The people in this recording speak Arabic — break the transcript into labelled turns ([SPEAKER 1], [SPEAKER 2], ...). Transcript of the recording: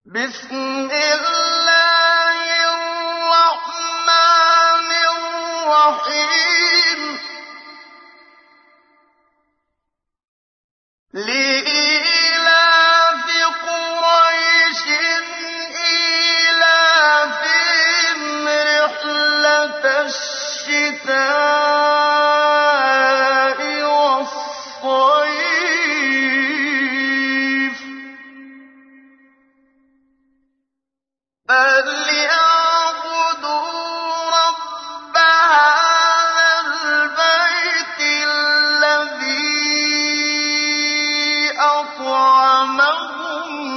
[SPEAKER 1] بسم الله الرحمن الرحيم لإيلاف قريش إيلافهم رحلة الشتاء والصيف فليعبدوا رب هذا البيت الذي أطعمهم